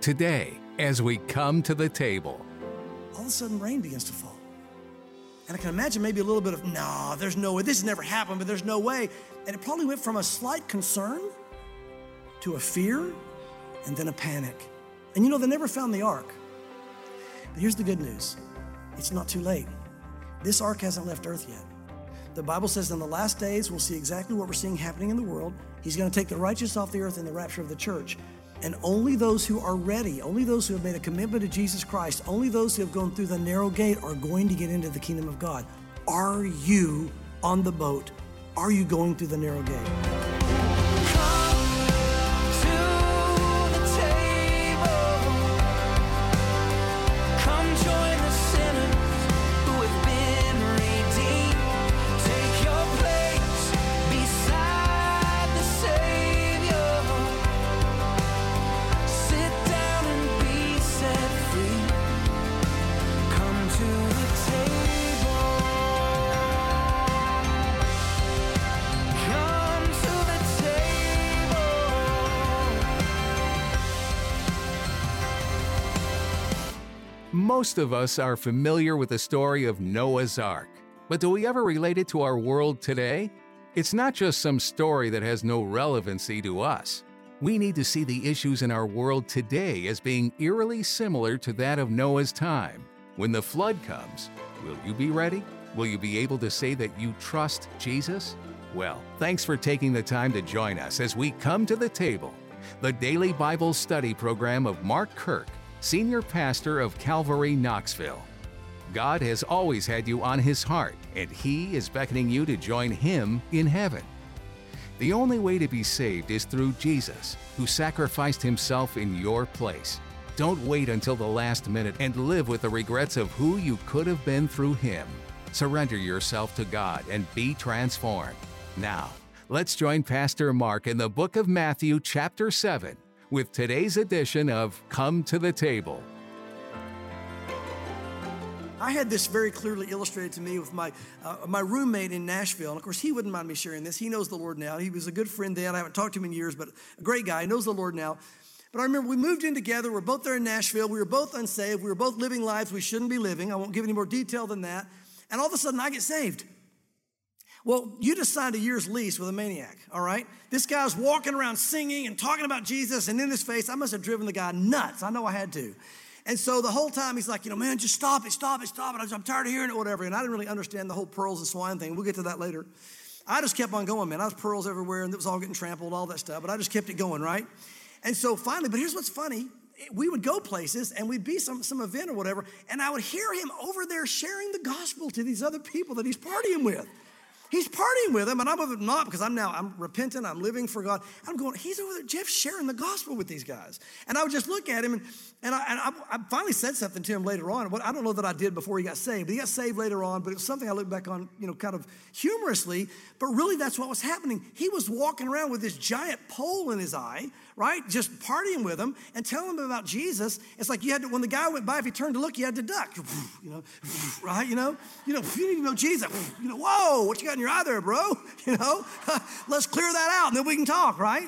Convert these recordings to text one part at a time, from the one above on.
Today, as we come to the table. All of a sudden, rain begins to fall. And I can imagine maybe a little bit of, no, there's no way. This has never happened, but there's no way. And it probably went from a slight concern to a fear and then a panic. And they never found the ark. But here's the good news. It's not too late. This ark hasn't left earth yet. The Bible says in the last days, we'll see exactly what we're seeing happening in the world. He's going to take the righteous off the earth in the rapture of the church. And only those who are ready, only those who have made a commitment to Jesus Christ, only those who have gone through the narrow gate are going to get into the kingdom of God. Are you on the boat? Are you going through the narrow gate? Most of us are familiar with the story of Noah's Ark, but do we ever relate it to our world today? It's not just some story that has no relevancy to us. We need to see the issues in our world today as being eerily similar to that of Noah's time. When the flood comes, will you be ready? Will you be able to say that you trust Jesus? Well, thanks for taking the time to join us as we come to the table, the daily Bible study program of Mark Kirk, Senior Pastor of Calvary, Knoxville. God has always had you on His heart, and He is beckoning you to join Him in heaven. The only way to be saved is through Jesus, who sacrificed Himself in your place. Don't wait until the last minute and live with the regrets of who you could have been through Him. Surrender yourself to God and be transformed. Now, let's join Pastor Mark in the book of Matthew, chapter 7, with today's edition of Come to the Table. I had this very clearly illustrated to me with my roommate in Nashville. And of course, he wouldn't mind me sharing this. He knows the Lord now. He was a good friend then. I haven't talked to him in years, but a great guy. He knows the Lord now. But I remember we moved in together. We're both there in Nashville. We were both unsaved. We were both living lives we shouldn't be living. I won't give any more detail than that. And all of a sudden, I get saved. Well, you just signed a year's lease with a maniac, all right? This guy was walking around singing and talking about Jesus, and in his face, I must have driven the guy nuts. I know I had to. And so the whole time, he's like, man, just stop it. I'm tired of hearing it, whatever. And I didn't really understand the whole pearls and swine thing. We'll get to that later. I just kept on going, man. I was pearls everywhere, and it was all getting trampled, all that stuff. But I just kept it going, right? And so finally, but here's what's funny. We would go places, and we'd be some event or whatever, and I would hear him over there sharing the gospel to these other people that he's partying with. He's partying with them, and I'm with him not because I'm repentant, I'm living for God. I'm going, he's over there, Jeff's sharing the gospel with these guys. And I would just look at him, and I finally said something to him later on. I don't know that I did before he got saved, but he got saved later on, but it was something I look back on, kind of humorously, but really that's what was happening. He was walking around with this giant pole in his eye, right? Just partying with him and telling him about Jesus. It's like you had to, when the guy went by, if he turned to look, you had to duck, right? You need to know Jesus, whoa, what you got in your eye there, bro? Let's clear that out and then we can talk, right?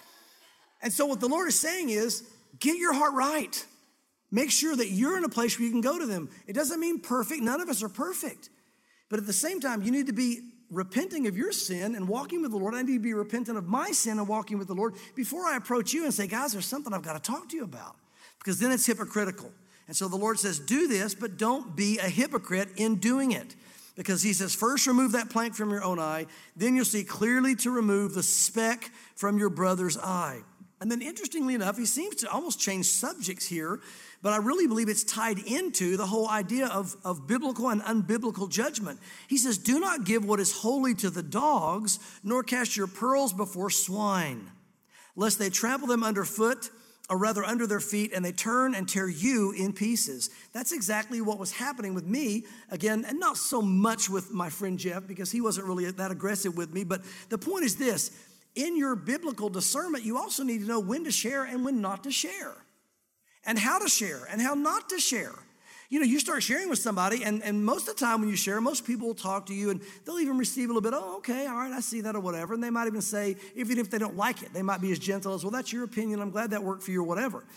And so what the Lord is saying is, get your heart right. Make sure that you're in a place where you can go to them. It doesn't mean perfect. None of us are perfect. But at the same time, you need to be repenting of your sin and walking with the Lord. I need to be repentant of my sin and walking with the Lord before I approach you and say, guys, there's something I've got to talk to you about. Because then it's hypocritical. And so the Lord says, do this, but don't be a hypocrite in doing it. Because he says, first remove that plank from your own eye, then you'll see clearly to remove the speck from your brother's eye. And then interestingly enough, he seems to almost change subjects here, but I really believe it's tied into the whole idea of biblical and unbiblical judgment. He says, do not give what is holy to the dogs, nor cast your pearls before swine, lest they trample them underfoot, or rather under their feet, and they turn and tear you in pieces. That's exactly what was happening with me, again, and not so much with my friend Jeff, because he wasn't really that aggressive with me, but the point is this, in your biblical discernment, you also need to know when to share and when not to share, and how to share and how not to share. You start sharing with somebody, and most of the time when you share, most people will talk to you, and they'll even receive a little bit, oh, okay, all right, I see that or whatever. And they might even say, even if they don't like it, they might be as gentle as, well, that's your opinion. I'm glad that worked for you or whatever.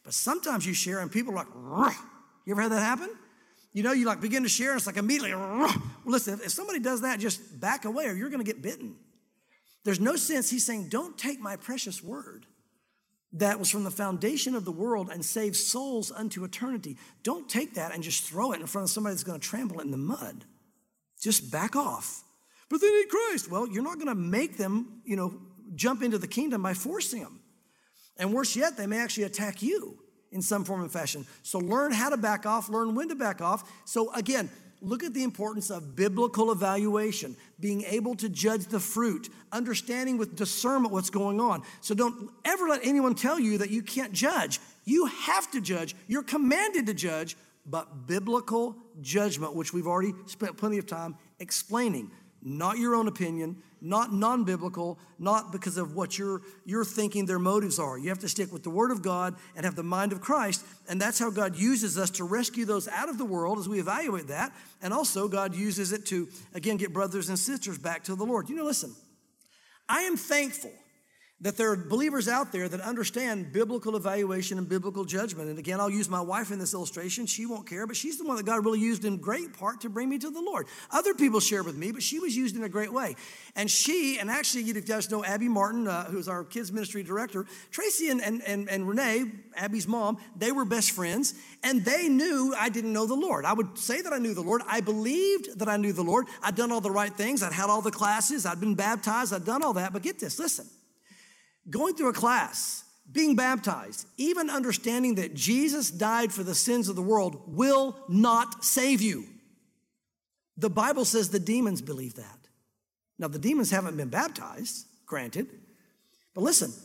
But sometimes you share and people are like, "Ruh." You ever had that happen? You know, you like begin to share and it's like immediately, "Ruh." Well, listen, if somebody does that, just back away or you're going to get bitten. There's no sense. He's saying, don't take my precious word that was from the foundation of the world and saved souls unto eternity. Don't take that and just throw it in front of somebody that's going to trample it in the mud. Just back off. But they need Christ. Well, you're not going to make them, jump into the kingdom by forcing them. And worse yet, they may actually attack you in some form and fashion. So learn how to back off, learn when to back off. So again, look at the importance of biblical evaluation, being able to judge the fruit, understanding with discernment what's going on. So don't ever let anyone tell you that you can't judge. You have to judge. You're commanded to judge, but biblical judgment, which we've already spent plenty of time explaining. Not your own opinion, not non-biblical, not because of what you're thinking their motives are. You have to stick with the Word of God and have the mind of Christ, and that's how God uses us to rescue those out of the world as we evaluate that, and also God uses it to, again, get brothers and sisters back to the Lord. Listen, I am thankful that there are believers out there that understand biblical evaluation and biblical judgment. And again, I'll use my wife in this illustration. She won't care, but she's the one that God really used in great part to bring me to the Lord. Other people share with me, but she was used in a great way. And actually, you guys know Abby Martin, who's our kids ministry director. Tracy and Renee, Abby's mom, they were best friends, and they knew I didn't know the Lord. I would say that I knew the Lord. I believed that I knew the Lord. I'd done all the right things. I'd had all the classes. I'd been baptized. I'd done all that. But get this, listen. Going through a class, being baptized, even understanding that Jesus died for the sins of the world will not save you. The Bible says the demons believe that. Now, the demons haven't been baptized, granted. But listen,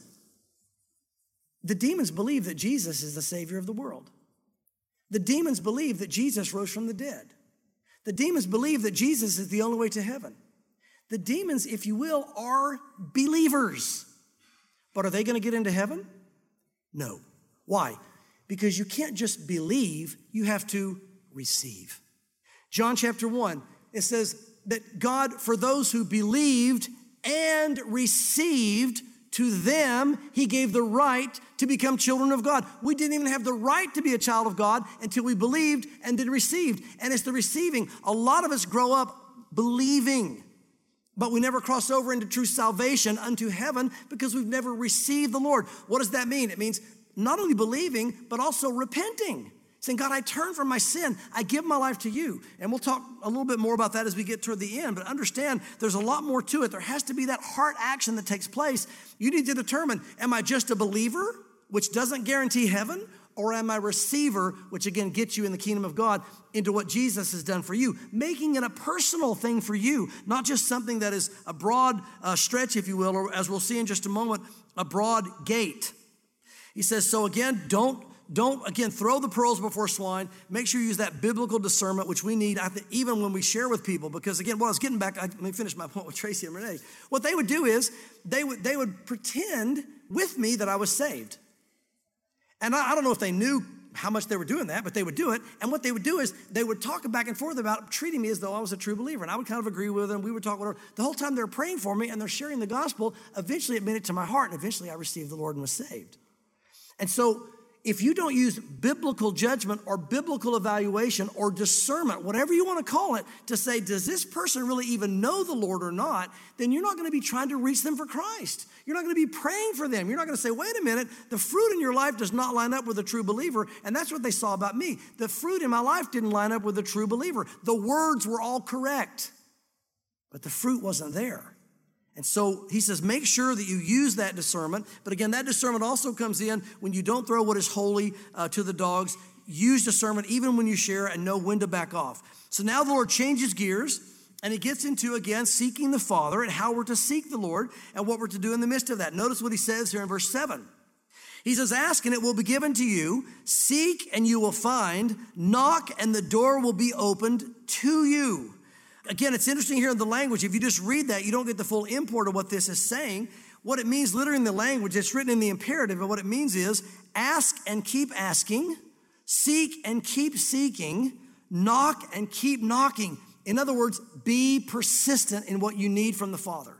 the demons believe that Jesus is the Savior of the world. The demons believe that Jesus rose from the dead. The demons believe that Jesus is the only way to heaven. The demons, if you will, are believers. But are they going to get into heaven? No. Why? Because you can't just believe, you have to receive. John chapter 1, it says that God, for those who believed and received, to them he gave the right to become children of God. We didn't even have the right to be a child of God until we believed and then received. And it's the receiving. A lot of us grow up believing, but we never cross over into true salvation unto heaven because we've never received the Lord. What does that mean? It means not only believing, but also repenting. Saying, God, I turn from my sin. I give my life to you. And we'll talk a little bit more about that as we get toward the end. But understand, there's a lot more to it. There has to be that heart action that takes place. You need to determine, am I just a believer, which doesn't guarantee heaven? Or am I a receiver, which again gets you in the kingdom of God into what Jesus has done for you, making it a personal thing for you, not just something that is a broad stretch, if you will, or as we'll see in just a moment, a broad gate. He says, so again, don't throw the pearls before swine. Make sure you use that biblical discernment, which we need, I think, even when we share with people. Because again, what I was getting back, let me finish my point with Tracy and Renee. What they would do is they would pretend with me that I was saved. And I don't know if they knew how much they were doing that, but they would do it. And what they would do is they would talk back and forth about treating me as though I was a true believer. And I would kind of agree with them. We would talk whatever. The whole time they're praying for me and they're sharing the gospel, eventually it made it to my heart. And eventually I received the Lord and was saved. And so if you don't use biblical judgment or biblical evaluation or discernment, whatever you want to call it, to say, does this person really even know the Lord or not, then you're not going to be trying to reach them for Christ. You're not going to be praying for them. You're not going to say, wait a minute, the fruit in your life does not line up with a true believer. And that's what they saw about me. The fruit in my life didn't line up with a true believer. The words were all correct, but the fruit wasn't there. And so he says, make sure that you use that discernment. But again, that discernment also comes in when you don't throw what is holy to the dogs. Use discernment even when you share and know when to back off. So now the Lord changes gears and he gets into, again, seeking the Father and how we're to seek the Lord and what we're to do in the midst of that. Notice what he says here in verse 7. He says, ask and it will be given to you. Seek and you will find. Knock and the door will be opened to you. Again, it's interesting here in the language. If you just read that, you don't get the full import of what this is saying. What it means literally in the language, it's written in the imperative, and what it means is ask and keep asking, seek and keep seeking, knock and keep knocking. In other words, be persistent in what you need from the Father.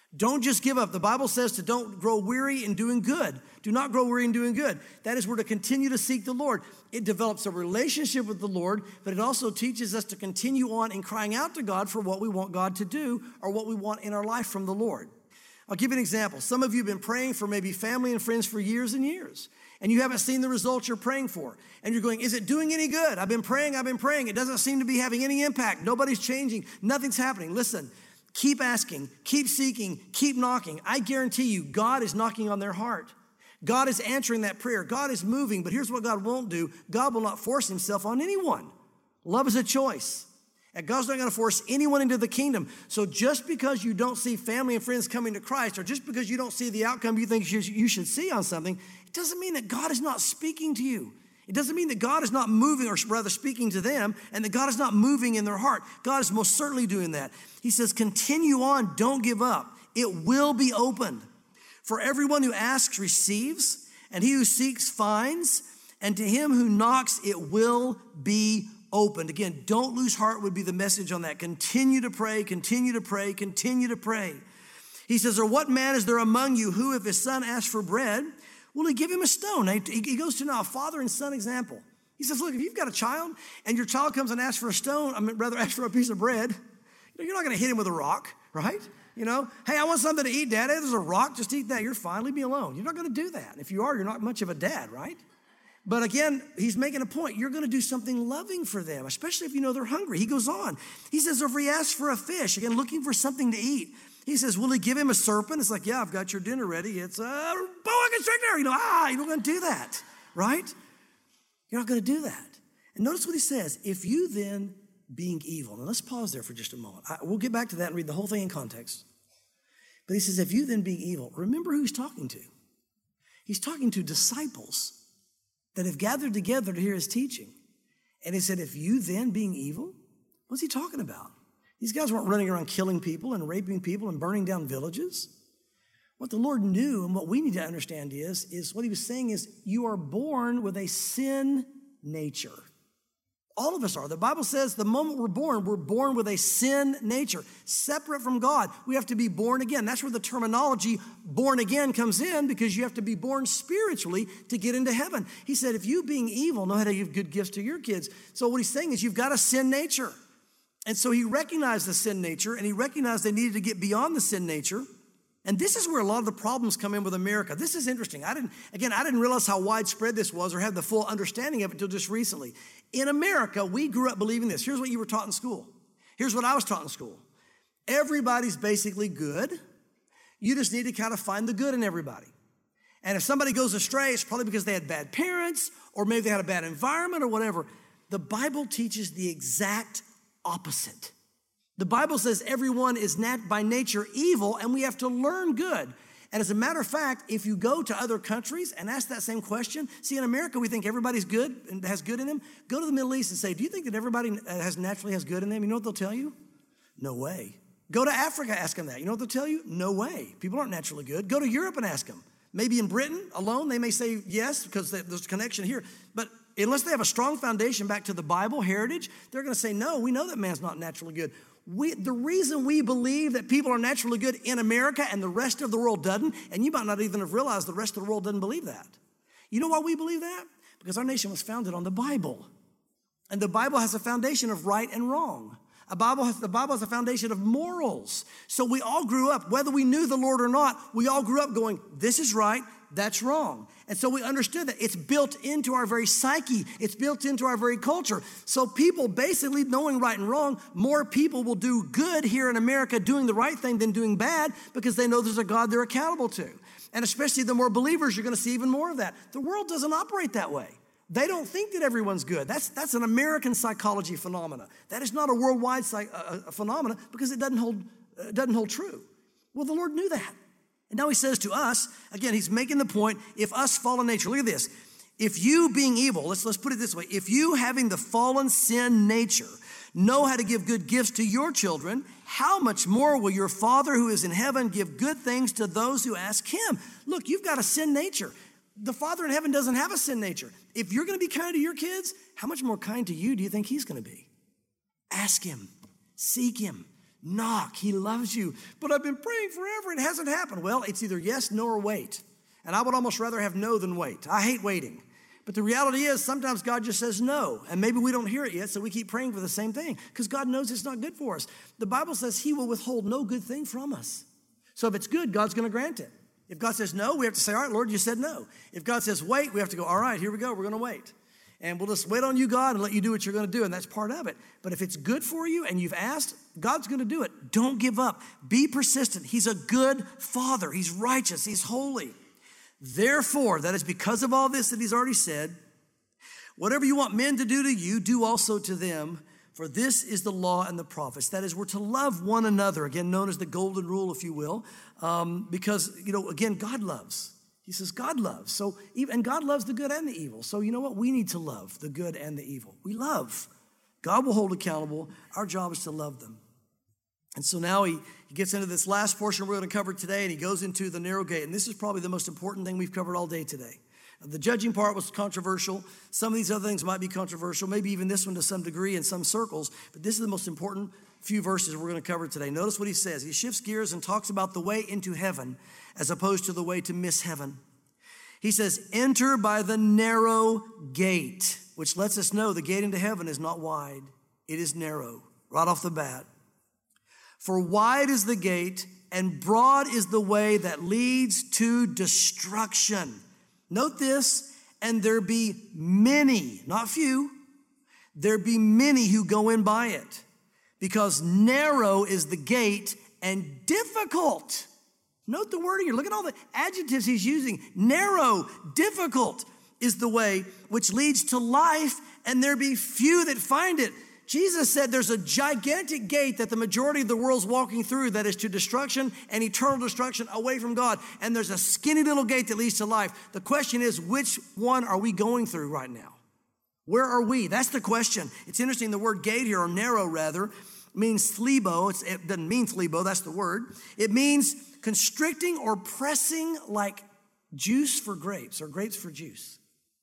Don't just give up. The Bible says to don't grow weary in doing good. Do not grow weary in doing good. That is, we're to continue to seek the Lord. It develops a relationship with the Lord, but it also teaches us to continue on in crying out to God for what we want God to do or what we want in our life from the Lord. I'll give you an example. Some of you have been praying for maybe family and friends for years and years, and you haven't seen the results you're praying for. And you're going, is it doing any good? I've been praying. It doesn't seem to be having any impact. Nobody's changing. Nothing's happening. Listen. Keep asking, keep seeking, keep knocking. I guarantee you, God is knocking on their heart. God is answering that prayer. God is moving, but here's what God won't do. God will not force himself on anyone. Love is a choice. And God's not going to force anyone into the kingdom. So just because you don't see family and friends coming to Christ, or just because you don't see the outcome you think you should see on something, it doesn't mean that God is not speaking to you. It doesn't mean that God is not moving, or rather speaking to them, and that God is not moving in their heart. God is most certainly doing that. He says, continue on, don't give up. It will be opened. For everyone who asks receives, and he who seeks finds, and to him who knocks it will be opened. Again, don't lose heart would be the message on that. Continue to pray, continue to pray, continue to pray. He says, or what man is there among you who, if his son asks for bread, will he give him a stone? He goes to now a father and son example. He says, look, if you've got a child and your child comes and asks for a stone, rather ask for a piece of bread, you're not going to hit him with a rock, right? Hey, I want something to eat, Dad. Hey, there's a rock, just eat that. You're fine, leave me alone. You're not going to do that. If you are, you're not much of a dad, right? But again, he's making a point. You're going to do something loving for them, especially if you know they're hungry. He goes on. He says, if he asks for a fish, again, looking for something to eat, he says, will he give him a serpent? It's like, yeah, I've got your dinner ready. It's a boa constrictor. You're not going to do that, right? You're not going to do that. And notice what he says. If you then, being evil. Now let's pause there for just a moment. We'll get back to that and read the whole thing in context. But he says, if you then being evil, remember who he's talking to. He's talking to disciples that have gathered together to hear his teaching. And he said, if you then being evil, what's he talking about? These guys weren't running around killing people and raping people and burning down villages. What the Lord knew and what we need to understand is what he was saying is you are born with a sin nature. All of us are. The Bible says the moment we're born with a sin nature, separate from God. We have to be born again. That's where the terminology born again comes in, because you have to be born spiritually to get into heaven. He said, if you being evil know how to give good gifts to your kids. So what he's saying is you've got a sin nature. And so he recognized the sin nature, and he recognized they needed to get beyond the sin nature. And this is where a lot of the problems come in with America. This is interesting. I didn't realize how widespread this was or have the full understanding of it until just recently. In America, we grew up believing this. Here's what you were taught in school. Here's what I was taught in school. Everybody's basically good. You just need to kind of find the good in everybody. And if somebody goes astray, it's probably because they had bad parents, or maybe they had a bad environment or whatever. The Bible teaches the exact opposite. The Bible says everyone is by nature evil, and we have to learn good. And as a matter of fact, if you go to other countries and ask that same question, see, in America, we think everybody's good and has good in them. Go to the Middle East and say, do you think that everybody naturally has good in them? You know what they'll tell you? No way. Go to Africa, ask them that. You know what they'll tell you? No way. People aren't naturally good. Go to Europe and ask them. Maybe in Britain alone, they may say yes, because there's a connection here. But unless they have a strong foundation back to the Bible, heritage, they're going to say, no, we know that man's not naturally good. The reason we believe that people are naturally good in America and the rest of the world doesn't, and you might not even have realized the rest of the world doesn't believe that. You know why we believe that? Because our nation was founded on the Bible. And the Bible has a foundation of right and wrong. The Bible has a foundation of morals. So we all grew up, whether we knew the Lord or not, we all grew up going, this is right, that's wrong. And so we understood that it's built into our very psyche. It's built into our very culture. So people basically knowing right and wrong, more people will do good here in America doing the right thing than doing bad, because they know there's a God they're accountable to. And especially the more believers, you're going to see even more of that. The world doesn't operate that way. They don't think that everyone's good. That's an American psychology phenomena. That is not a worldwide phenomena, because it doesn't hold true. Well, the Lord knew that. And now he says to us, again, he's making the point, if us fallen nature, look at this. If you being evil, let's put it this way. If you having the fallen sin nature know how to give good gifts to your children, how much more will your Father who is in heaven give good things to those who ask him? Look, you've got a sin nature. The Father in heaven doesn't have a sin nature. If you're going to be kind to your kids, how much more kind to you do you think he's going to be? Ask him, seek him, Knock. He loves you. But I've been praying forever. It hasn't happened. Well, it's either yes, no, or wait. And I would almost rather have no than wait. I hate waiting. But the reality is sometimes God just says no. And maybe we don't hear it yet, so we keep praying for the same thing because God knows it's not good for us. The Bible says he will withhold no good thing from us. So if it's good, God's going to grant it. If God says no, we have to say, all right, Lord, you said no. If God says wait, we have to go, all right, here we go. We're going to wait. And we'll just wait on you, God, and let you do what you're going to do. And that's part of it. But if it's good for you and you've asked, God's going to do it. Don't give up. Be persistent. He's a good Father. He's righteous. He's holy. Therefore, that is because of all this that he's already said, whatever you want men to do to you, do also to them. For this is the law and the prophets. That is, we're to love one another, again, known as the golden rule, if you will, because, again, God loves. He says God loves. So, and God loves the good and the evil. So you know what? We need to love the good and the evil. We love. God will hold accountable. Our job is to love them. And so now he gets into this last portion we're going to cover today, and he goes into the narrow gate. And this is probably the most important thing we've covered all day today. The judging part was controversial. Some of these other things might be controversial, maybe even this one to some degree in some circles. But this is the most important few verses we're going to cover today. Notice what he says. He shifts gears and talks about the way into heaven as opposed to the way to miss heaven. He says, enter by the narrow gate, which lets us know the gate into heaven is not wide. It is narrow, right off the bat. For wide is the gate and broad is the way that leads to destruction. Note this, and there be many, not few, there be many who go in by it, because narrow is the gate and difficult. Note the wording here. Look at all the adjectives he's using. Narrow, difficult is the way which leads to life, and there be few that find it. Jesus said there's a gigantic gate that the majority of the world's walking through that is to destruction and eternal destruction away from God. And there's a skinny little gate that leads to life. The question is, which one are we going through right now? Where are we? That's the question. It's interesting. The word gate here, or narrow rather, means thlebo. It doesn't mean thlebo. That's the word. It means constricting or pressing like juice for grapes or grapes for juice.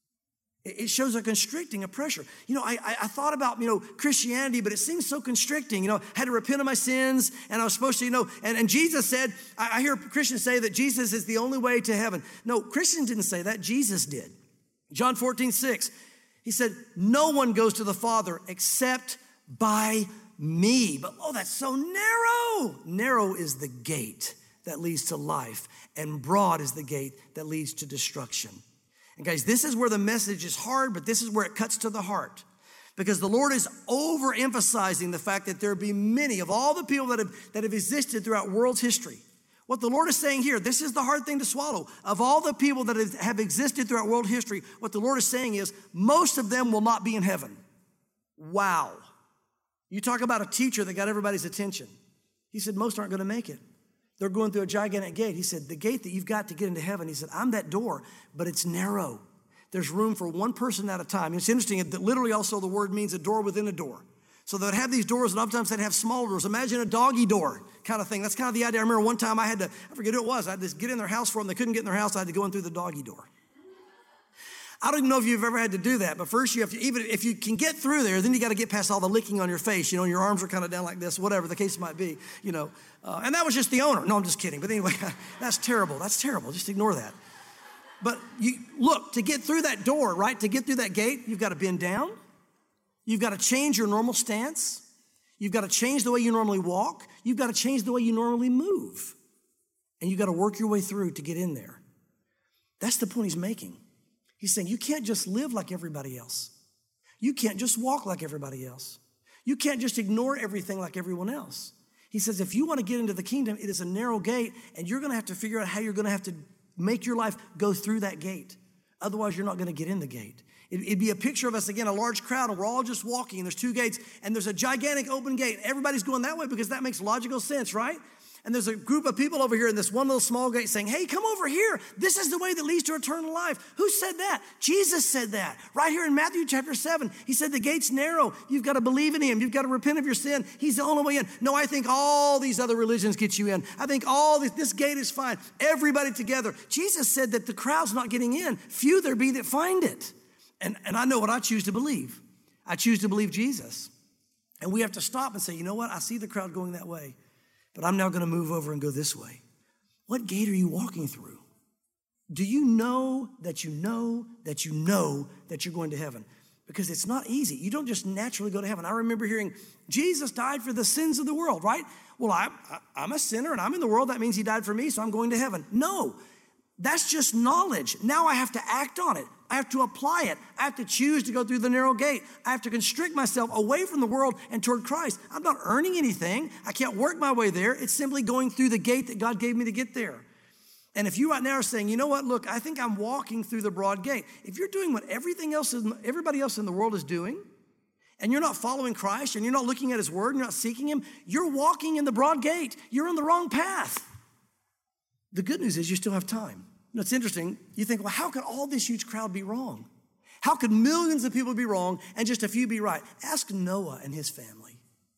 It shows a constricting, a pressure. I thought about, Christianity, but it seems so constricting. I had to repent of my sins, and I was supposed to, and Jesus said, I hear Christians say that Jesus is the only way to heaven. No, Christians didn't say that. Jesus did. John 14:6, he said, no one goes to the Father except by me. But, that's so narrow. Narrow is the gate that leads to life, and broad is the gate that leads to destruction. And guys, this is where the message is hard, but this is where it cuts to the heart. Because the Lord is overemphasizing the fact that there be many of all the people that have existed throughout world's history. What the Lord is saying here, this is the hard thing to swallow. Of all the people that have existed throughout world history, what the Lord is saying is most of them will not be in heaven. Wow. You talk about a teacher that got everybody's attention. He said most aren't going to make it. They're going through a gigantic gate. He said, the gate that you've got to get into heaven, he said, I'm that door, but it's narrow. There's room for one person at a time. It's interesting that literally also the word means a door within a door. So they'd have these doors, and oftentimes they'd have small doors. Imagine a doggy door kind of thing. That's kind of the idea. I remember one time I forget who it was. I had to get in their house for them. They couldn't get in their house. I had to go in through the doggy door. I don't even know if you've ever had to do that, but first you have to, even if you can get through there, then you got to get past all the licking on your face, and your arms are kind of down like this, whatever the case might be, and that was just the owner. No, I'm just kidding. But anyway, that's terrible. That's terrible. Just ignore that. But look, to get through that door, right, to get through that gate, you've got to bend down. You've got to change your normal stance. You've got to change the way you normally walk. You've got to change the way you normally move. And you've got to work your way through to get in there. That's the point he's making. He's saying you can't just live like everybody else. You can't just walk like everybody else. You can't just ignore everything like everyone else. He says if you want to get into the kingdom, it is a narrow gate, and you're going to have to figure out how you're going to have to make your life go through that gate. Otherwise, you're not going to get in the gate. It'd be a picture of us, again, a large crowd, and we're all just walking, and there's two gates, and there's a gigantic open gate. Everybody's going that way because that makes logical sense, right? And there's a group of people over here in this one little small gate saying, hey, come over here. This is the way that leads to eternal life. Who said that? Jesus said that. Right here in Matthew chapter 7, he said the gate's narrow. You've got to believe in him. You've got to repent of your sin. He's the only way in. No, I think all these other religions get you in. I think this gate is fine. Everybody together. Jesus said that the crowd's not getting in. Few there be that find it. And I know what I choose to believe. I choose to believe Jesus. And we have to stop and say, you know what? I see the crowd going that way. but I'm now going to move over and go this way. What gate are you walking through? Do you know that you know that you know that you're going to heaven? Because it's not easy. You don't just naturally go to heaven. I remember hearing, Jesus died for the sins of the world, right? Well, I'm a sinner and I'm in the world. That means he died for me, so I'm going to heaven. No, that's just knowledge. Now I have to act on it. I have to apply it. I have to choose to go through the narrow gate. I have to constrict myself away from the world and toward Christ. I'm not earning anything. I can't work my way there. It's simply going through the gate that God gave me to get there. And if you right now are saying, you know what, look, I think I'm walking through the broad gate. If you're doing what everybody else in the world is doing, and you're not following Christ, and you're not looking at his word, and you're not seeking him, you're walking in the broad gate. You're on the wrong path. The good news is you still have time. You know, it's interesting. You think, well, how could all this huge crowd be wrong? How could millions of people be wrong and just a few be right? Ask Noah and his family.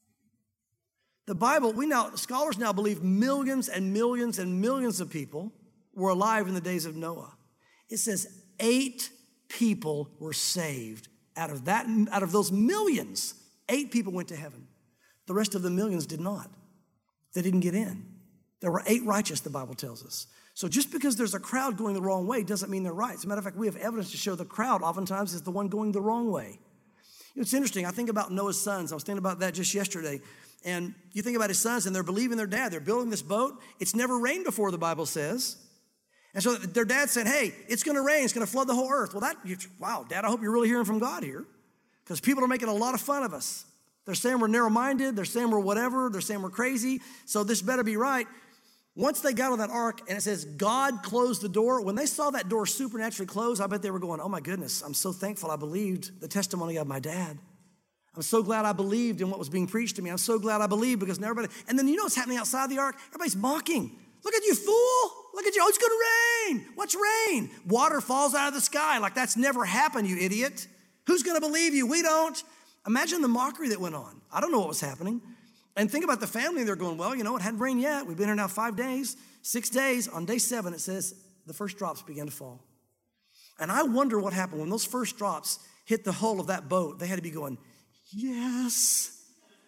The Bible, scholars now believe millions and millions and millions of people were alive in the days of Noah. It says 8 people were saved. Out of those millions, 8 people went to heaven. The rest of the millions did not. They didn't get in. There were 8 righteous, the Bible tells us. So just because there's a crowd going the wrong way doesn't mean they're right. As a matter of fact, we have evidence to show the crowd oftentimes is the one going the wrong way. It's interesting. I think about Noah's sons. I was thinking about that just yesterday. And you think about his sons, and they're believing their dad. They're building this boat. It's never rained before, the Bible says. And so their dad said, hey, it's going to rain. It's going to flood the whole earth. Well, wow, Dad, I hope you're really hearing from God here, because people are making a lot of fun of us. They're saying we're narrow-minded. They're saying we're whatever. They're saying we're crazy. So this better be right. Once they got on that ark, and it says God closed the door, when they saw that door supernaturally close, I bet they were going, oh my goodness, I'm so thankful I believed the testimony of my dad. I'm so glad I believed in what was being preached to me. I'm so glad I believed, because now everybody, and then you know what's happening outside the ark? Everybody's mocking. Look at you, fool. Look at you. Oh, it's going to rain. What's rain? Water falls out of the sky. Like that's never happened, you idiot. Who's going to believe you? We don't. Imagine the mockery that went on. I don't know what was happening. And think about the family. They're going, well, it hadn't rained yet. We've been here now 5 days, 6 days. On day 7, it says the first drops began to fall. And I wonder what happened when those first drops hit the hull of that boat. They had to be going, yes,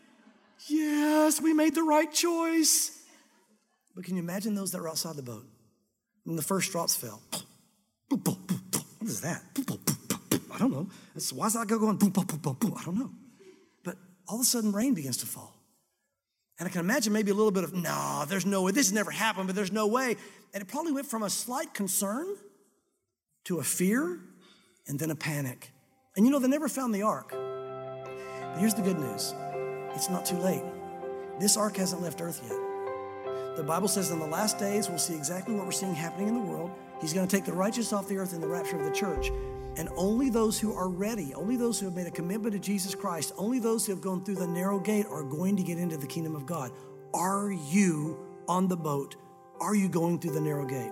we made the right choice. But can you imagine those that were outside the boat when the first drops fell? What is that? I don't know. Why is that going boom, boom, boom, boom, boom? I don't know. But all of a sudden, rain begins to fall. And I can imagine maybe a little bit of, no, there's no way. This has never happened, but there's no way. And it probably went from a slight concern to a fear and then a panic. And they never found the ark. But here's the good news. It's not too late. This ark hasn't left earth yet. The Bible says in the last days, we'll see exactly what we're seeing happening in the world. He's going to take the righteous off the earth in the rapture of the church. And only those who are ready, only those who have made a commitment to Jesus Christ, only those who have gone through the narrow gate are going to get into the kingdom of God. Are you on the boat? Are you going through the narrow gate?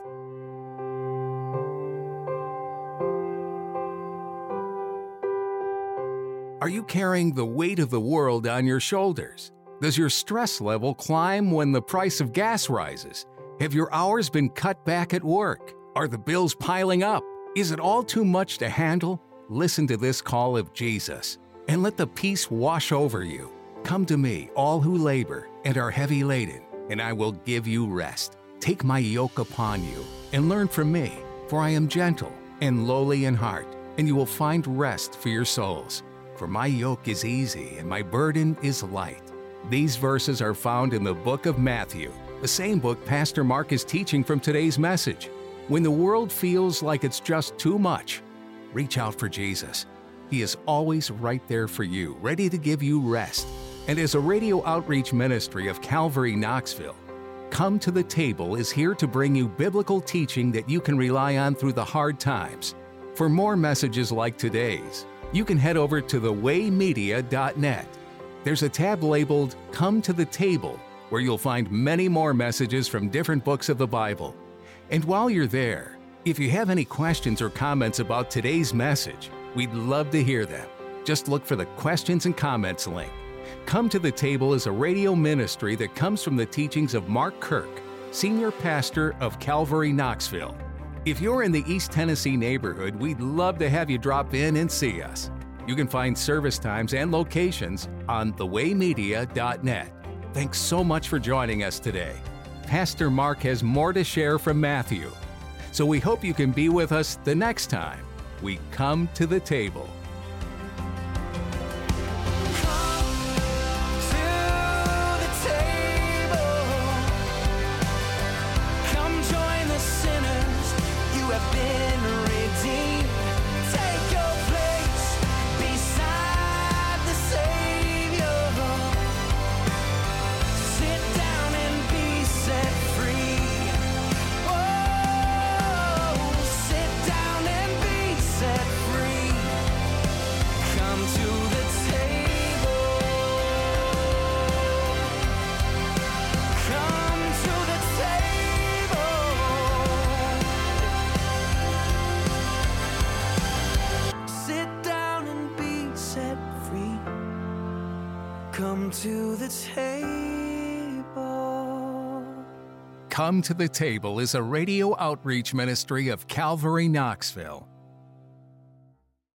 Are you carrying the weight of the world on your shoulders? Does your stress level climb when the price of gas rises? Have your hours been cut back at work? Are the bills piling up? Is it all too much to handle? Listen to this call of Jesus and let the peace wash over you. Come to me, all who labor and are heavy laden, and I will give you rest. Take my yoke upon you and learn from me, for I am gentle and lowly in heart, and you will find rest for your souls. For my yoke is easy and my burden is light. These verses are found in the book of Matthew, the same book Pastor Mark is teaching from today's message. When the world feels like it's just too much, reach out for Jesus. He is always right there for you, ready to give you rest. And as a radio outreach ministry of Calvary Knoxville, Come to the Table is here to bring you biblical teaching that you can rely on through the hard times. For more messages like today's, you can head over to thewaymedia.net. There's a tab labeled Come to the Table, where you'll find many more messages from different books of the Bible. And while you're there, if you have any questions or comments about today's message, we'd love to hear them. Just look for the Questions and Comments link. Come to the Table is a radio ministry that comes from the teachings of Mark Kirk, Senior Pastor of Calvary Knoxville. If you're in the East Tennessee neighborhood, we'd love to have you drop in and see us. You can find service times and locations on thewaymedia.net. Thanks so much for joining us today. Pastor Mark has more to share from Matthew. So we hope you can be with us the next time we come to the table. Come to the table. Come to the Table is a radio outreach ministry of Calvary Knoxville.